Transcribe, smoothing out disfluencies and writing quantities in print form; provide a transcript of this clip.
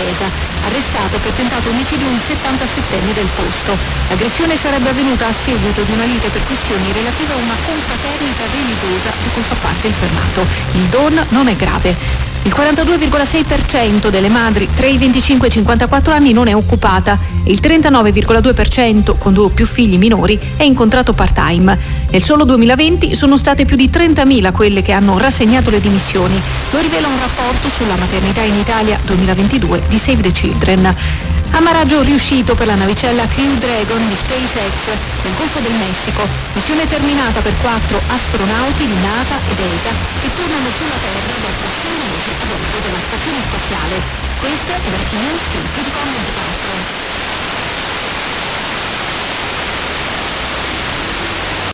Chiesa, arrestato per tentato omicidio un 77enne del posto. L'aggressione sarebbe avvenuta a seguito di una lite per questioni relative a una confraternita religiosa di cui fa parte il fermato. Il DON non è grave. Il 42,6% delle madri tra i 25 e i 54 anni non è occupata e il 39,2% con 2 o più figli minori è in contratto part-time. Nel solo 2020 sono state più di 30.000 quelle che hanno rassegnato le dimissioni. Lo rivela un rapporto sulla maternità in Italia 2022 di Save the Children. Ammaraggio riuscito per la navicella Crew Dragon di SpaceX nel Golfo del Messico. Missione terminata per 4 astronauti di NASA ed ESA che tornano sulla Terra dopo 6 mesi a bordo della stazione spaziale. Queste è la News di Comment 4.